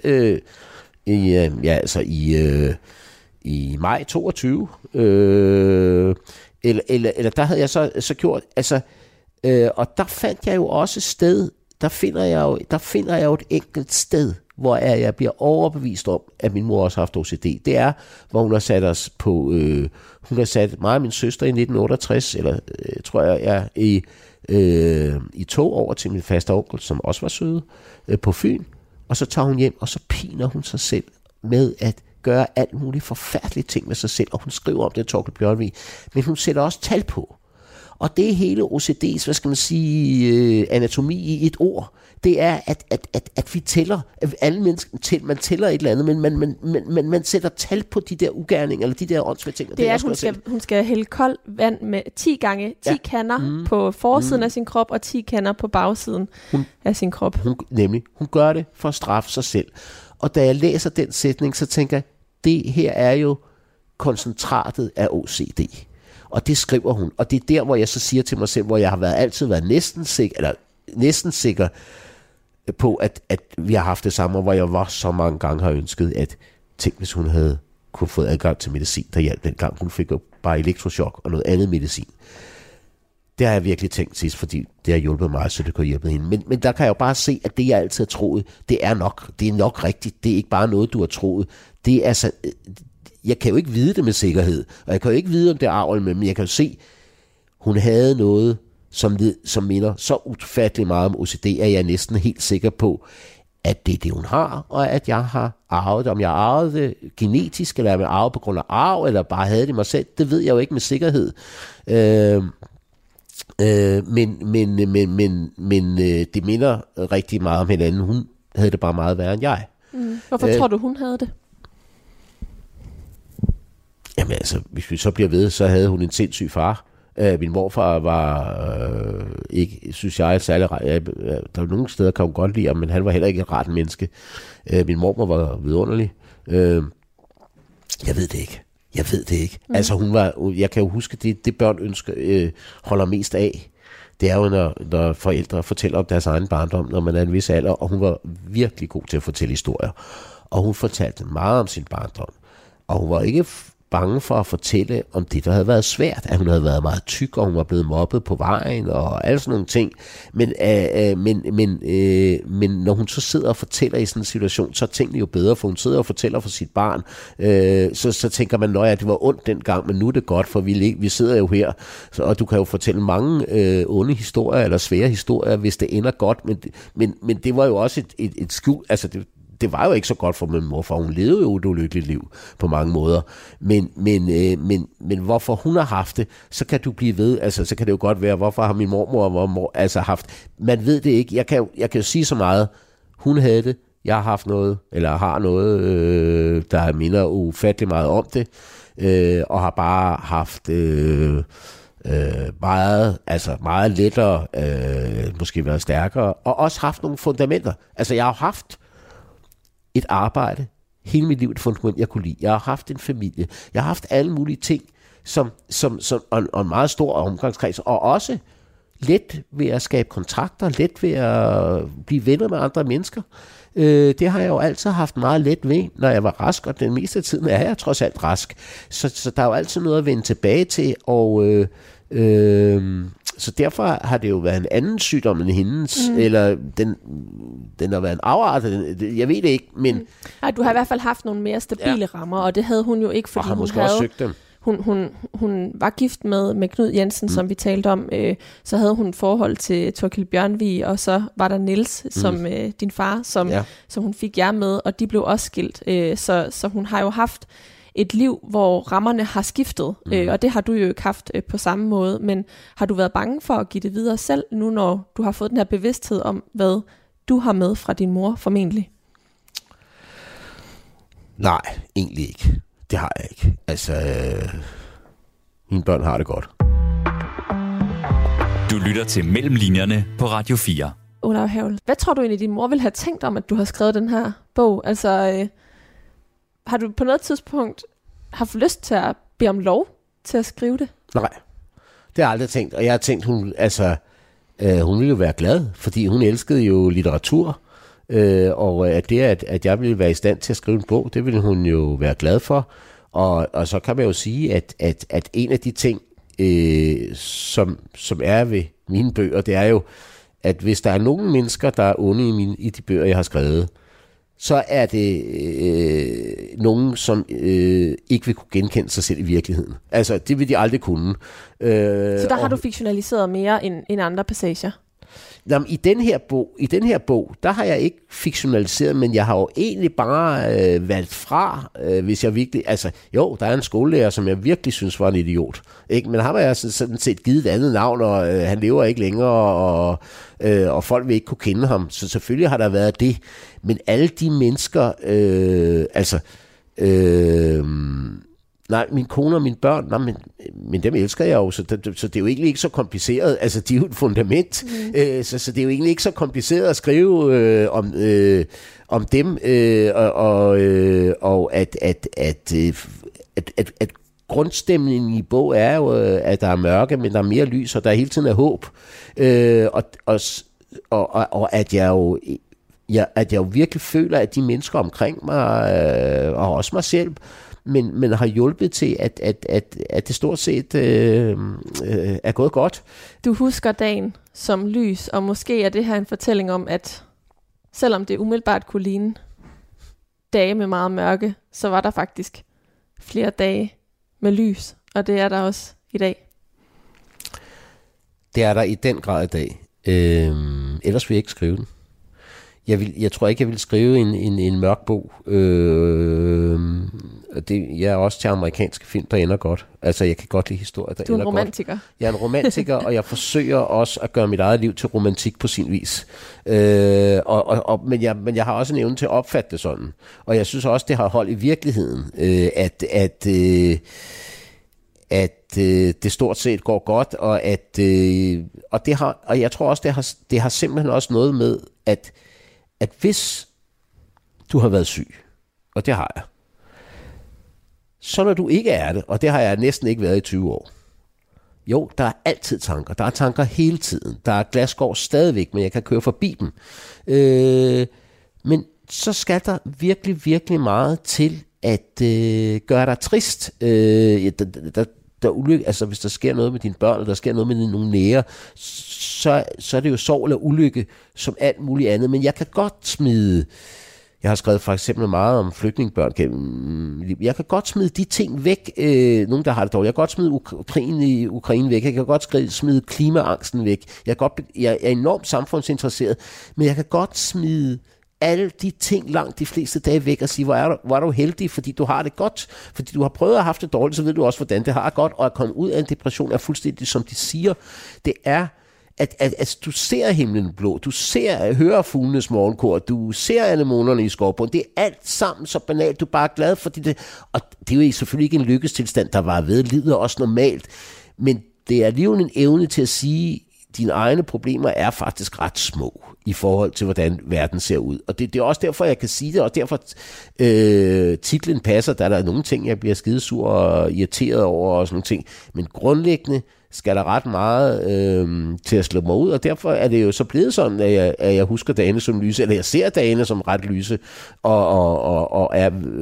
i maj 22. Eller der havde jeg så gjort... Altså, og der fandt jeg jo også sted, der finder jeg jo et enkelt sted, hvor jeg bliver overbevist om, at min mor også har haft OCD. Det er, hvor hun har sat os på... hun har sat mig og min søster i 1968, eller tror jeg, i 2 år til min faste onkel, som også var søde, på Fyn. Og så tager hun hjem, og så piner hun sig selv med at gøre alt muligt forfærdelige ting med sig selv. Og hun skriver om det, Thorkild Bjørnvig. Men hun sætter også tal på. Og det er hele OCD's, hvad skal man sige, anatomi i et ord. Det er, at vi tæller, alle mennesker, man tæller et eller andet, men man sætter tal på de der ugerninger, eller de der åndsvage ting. Det er, at hun skal hælde koldt vand med 10 kander på forsiden af sin krop, og 10 kander på bagsiden af sin krop. Hun gør det for at straffe sig selv. Og da jeg læser den sætning, så tænker jeg, det her er jo koncentratet af OCD. Og det skriver hun. Og det er der, hvor jeg så siger til mig selv, hvor jeg har altid været næsten sikker på, at vi har haft det samme, og hvor jeg var så mange gange har ønsket, at tænk, hvis hun havde kunne få adgang til medicin, der hjalp dengang. Hun fik jo bare elektrochok og noget andet medicin. Det har jeg virkelig tænkt sidst, fordi det har hjulpet mig, så det kunne hjælpe hende. Men der kan jeg jo bare se, at det, jeg altid har troet, det er nok rigtigt. Det er ikke bare noget, du har troet. Det er altså... Jeg kan jo ikke vide det med sikkerhed, og jeg kan jo ikke vide, om det er arvel, men jeg kan jo se, hun havde noget, som minder så ufatteligt meget om OCD, at jeg er næsten helt sikker på, at det er det, hun har, og at jeg har arvet det. Om jeg arvede det genetisk, eller om jeg arvede på grund af arv, eller bare havde det mig selv, det ved jeg jo ikke med sikkerhed. Men det minder rigtig meget om hinanden. Hun havde det bare meget værre end jeg. Hvorfor tror du, hun havde det? Jamen altså, hvis vi så bliver ved, så havde hun en sindssyg far. Min morfar var ikke, synes jeg, særlig der var nogle steder, kan hun godt lide ham, men han var heller ikke et rart menneske. Min mormor var vidunderlig. Jeg ved det ikke. Altså hun var, jeg kan jo huske, det børn holder mest af. Det er jo, når forældre fortæller om deres egen barndom, når man er en vis alder, og hun var virkelig god til at fortælle historier. Og hun fortalte meget om sin barndom. Og hun var ikke bange for at fortælle om det, der havde været svært. At hun havde været meget tyk, og hun var blevet mobbet på vejen, og alle sådan nogle ting. Men når hun så sidder og fortæller i sådan en situation, så er tingene jo bedre, for hun sidder og fortæller for sit barn. Så tænker man, at det var ondt dengang, men nu er det godt, for vi sidder jo her. Og du kan jo fortælle mange onde historier, eller svære historier, hvis det ender godt. Men det var jo også et skjul. Altså det var jo ikke så godt for min mor, for hun levede jo et ulykkeligt liv på mange måder. Men hvorfor hun har haft det, så kan du blive ved. Altså, så kan det jo godt være, hvorfor har min mormor altså haft. Man ved det ikke. Jeg kan jo sige så meget. Hun havde det. Jeg har haft noget, eller har noget, der minder ufattelig meget om det. Og har bare haft meget lettere, måske været stærkere, og også haft nogle fundamenter. Altså, jeg har haft et arbejde, hele mit liv et fundament, jeg kunne lide. Jeg har haft en familie. Jeg har haft alle mulige ting, og en meget stor omgangskreds, og også let ved at skabe kontrakter, let ved at blive venner med andre mennesker. Det har jeg jo altid haft meget let ved, når jeg var rask, og den meste af tiden er jeg trods alt rask. Så der er jo altid noget at vende tilbage til, og så derfor har det jo været en anden sygdom end hendes, eller den har været en afart. Jeg ved det ikke, men... Ej, du har i hvert fald haft nogle mere stabile rammer, og det havde hun jo ikke, fordi hun måske også søgt dem. Hun var gift med Knud Jensen, som vi talte om. Så havde hun et forhold til Thorkild Bjørnvig, og så var der Niels, som din far, som hun fik jer med, og de blev også skilt. Så hun har jo haft et liv, hvor rammerne har skiftet, og det har du jo ikke haft på samme måde. Men har du været bange for at give det videre selv, nu når du har fået den her bevidsthed om, hvad du har med fra din mor formentlig? Nej, egentlig ikke. Det har jeg ikke. Altså, mine børn har det godt. Du lytter til Mellem Linjerne på Radio 4. Olav Havl, hvad tror du egentlig, din mor ville have tænkt om, at du har skrevet den her bog? Altså, har du på noget tidspunkt haft lyst til at bede om lov til at skrive det? Nej, det har jeg aldrig tænkt. Og jeg har tænkt, hun ville jo være glad, fordi hun elskede jo litteratur. Og at det, at jeg ville være i stand til at skrive en bog, det ville hun jo være glad for. Og så kan man jo sige, at en af de ting, som er ved mine bøger, det er jo, at hvis der er nogle mennesker, der er onde i de bøger, jeg har skrevet, så er det nogen, som ikke vil kunne genkende sig selv i virkeligheden. Altså, det vil de aldrig kunne. Så der har du fiktionaliseret mere end andre passager? Jamen, i den her bog, der har jeg ikke fiktionaliseret, men jeg har jo egentlig bare valgt fra, hvis jeg virkelig... Altså, jo, der er en skolelærer, som jeg virkelig synes var en idiot. Ikke? Men ham har jeg sådan set givet et andet navn, og han lever ikke længere, og folk vil ikke kunne kende ham. Så selvfølgelig har der været det. Men alle de mennesker... Nej, min kone og mine børn, men dem elsker jeg jo, så det er jo egentlig ikke så kompliceret. Altså, de er jo et fundament, så det er jo egentlig ikke så kompliceret at skrive om dem, og at grundstemningen i bog er jo, at der er mørke, men der er mere lys, og der hele tiden er håb. Og at jeg jo virkelig føler, at de mennesker omkring mig, og også mig selv, men har hjulpet til, at det stort set er gået godt. Du husker dagen som lys, og måske er det her en fortælling om, at selvom det umiddelbart kunne ligne dage med meget mørke, så var der faktisk flere dage med lys, og det er der også i dag. Det er der i den grad i dag. Ellers vil jeg ikke skrive den. Jeg tror ikke, jeg vil skrive en mørk bog. Jeg er også til amerikanske film, der ender godt. Altså, jeg kan godt lide historier, der ender godt. Du er en romantiker. Godt. Jeg er en romantiker, og jeg forsøger også at gøre mit eget liv til romantik på sin vis. Men jeg har også en evne til at opfatte det sådan. Og jeg synes også, det har hold i virkeligheden, at det stort set går godt, og jeg tror også, det har simpelthen også noget med, at hvis du har været syg, og det har jeg, så når du ikke er det, og det har jeg næsten ikke været i 20 år, jo, der er altid tanker. Der er tanker hele tiden. Der er glasskår stadigvæk, men jeg kan køre forbi dem. Men så skal der virkelig, virkelig meget til at gøre dig trist. Der ulykke, altså hvis der sker noget med dine børn, eller der sker noget med nogle nære, så er det jo sorg eller ulykke, som alt muligt andet. Men jeg kan godt smide, jeg har skrevet for eksempel meget om flygtningebørn gennem, jeg kan godt smide de ting væk, nogen der har det dårligt. Jeg kan godt smide Ukraine væk, jeg kan godt smide klimaangsten væk. Jeg er enormt samfundsinteresseret, men jeg kan godt smide alle de ting langt de fleste dage væk og sige, hvor er du heldig, fordi du har det godt, fordi du har prøvet at have det dårligt, så ved du også, hvordan det har godt, og at komme ud af en depression er fuldstændig, som de siger, det er, at du ser himlen blå, du hører fuglenes morgenkor, du ser anemonerne i skovbunden, det er alt sammen så banalt, du er bare glad, fordi det, og det er jo selvfølgelig ikke en lykkestilstand, der var ved, lider også normalt, men det er alligevel en evne til at sige, dine egne problemer er faktisk ret små i forhold til, hvordan verden ser ud. Og det er også derfor, jeg kan sige det, og derfor titlen passer, der er nogle ting, jeg bliver skidesur og irriteret over, og sådan nogle ting. Men grundlæggende skal der ret meget til at slå mig ud, og derfor er det jo så blevet sådan, at jeg husker dagene som lyse, eller jeg ser dagene som ret lyse, og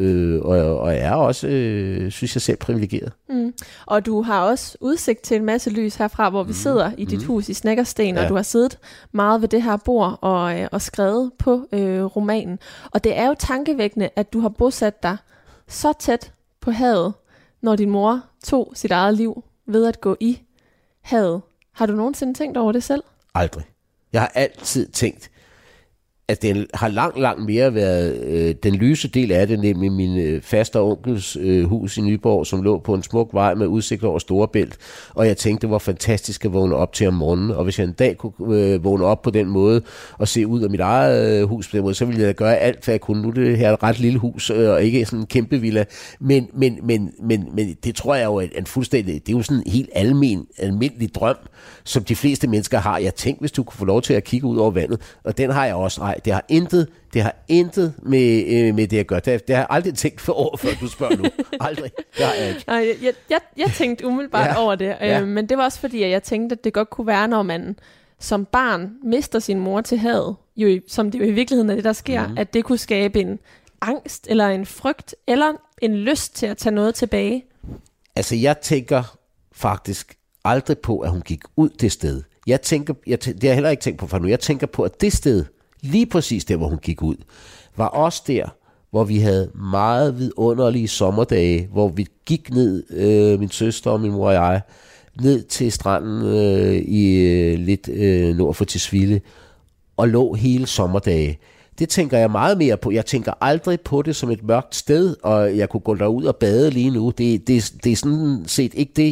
er også, synes jeg selv, privilegeret. Mm. Og du har også udsigt til en masse lys herfra, hvor vi sidder i dit hus i Snekkersten, og du har siddet meget ved det her bord og skrevet på romanen. Og det er jo tankevækkende, at du har bosat dig så tæt på havet, når din mor tog sit eget liv ved at gå i havet. Har du nogensinde tænkt over det selv? Aldrig. Jeg har altid tænkt, at den har langt mere været den lyse del af det, nemlig min faste onkels hus i Nyborg, som lå på en smuk vej med udsigt over Storebælt. Og jeg tænkte, det var fantastisk at vågne op til om morgenen. Og hvis jeg en dag kunne vågne op på den måde og se ud af mit eget hus på den måde, så ville jeg gøre alt, hvad jeg kunne. Nu er det her et ret lille hus, og ikke sådan en kæmpe villa. Men det tror jeg jo er en fuldstændig, det er jo sådan en helt almindelig drøm, som de fleste mennesker har. Jeg tænkte, hvis du kunne få lov til at kigge ud over vandet. Og den har jeg også. Nej, det har intet med det at gøre. Det har jeg aldrig tænkt for år, før du spørger nu. Aldrig. Det har jeg ikke. Nej, jeg tænkte umiddelbart over det. Men det var også fordi, at jeg tænkte, at det godt kunne være, når man som barn mister sin mor til havet, som det jo i virkeligheden er det, der sker, at det kunne skabe en angst, eller en frygt, eller en lyst til at tage noget tilbage. Altså, jeg tænker faktisk aldrig på, at hun gik ud det sted. Det har jeg heller ikke tænkt på for nu. Jeg tænker på, at det sted, lige præcis der, hvor hun gik ud, var også der, hvor vi havde meget vidunderlige sommerdage, hvor vi gik ned, min søster og min mor og jeg, ned til stranden lidt nord for Tisvilde, og lå hele sommerdage. Det tænker jeg meget mere på. Jeg tænker aldrig på det som et mørkt sted, og jeg kunne gå derud og bade lige nu. Det er sådan set ikke det,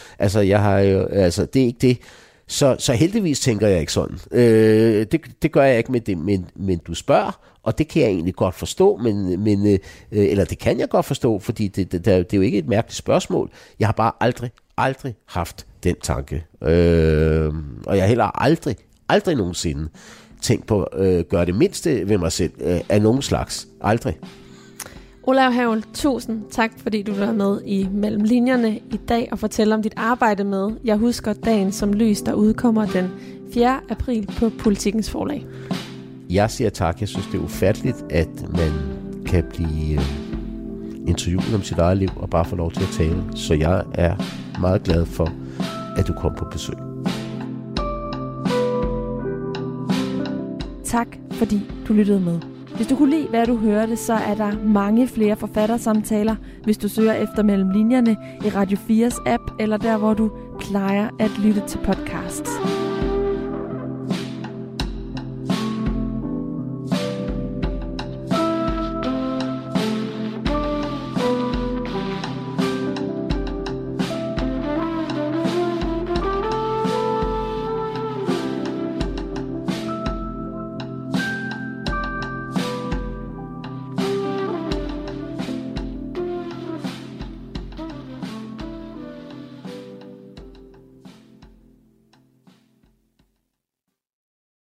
det er ikke det. Så heldigvis tænker jeg ikke sådan. Det gør jeg ikke med det, men du spørger, og det kan jeg egentlig godt forstå, eller det kan jeg godt forstå, fordi det er jo ikke et mærkeligt spørgsmål. Jeg har bare aldrig haft den tanke. Og jeg har heller aldrig nogensinde tænkt på at gøre det mindste ved mig selv af nogen slags. Aldrig. Olav Havl, tusind tak, fordi du var med i Mellem Linjerne i dag og fortæller om dit arbejde med Jeg husker dagen som lys, der udkommer den 4. april på Politikens Forlag. Jeg siger tak. Jeg synes, det er ufatteligt, at man kan blive interviewet om sit eget liv og bare få lov til at tale. Så jeg er meget glad for, at du kom på besøg. Tak, fordi du lyttede med. Hvis du kunne lide, hvad du hørte, så er der mange flere forfattersamtaler, hvis du søger efter Mellem Linjerne i Radio 4's app, eller der, hvor du plejer at lytte til podcasts.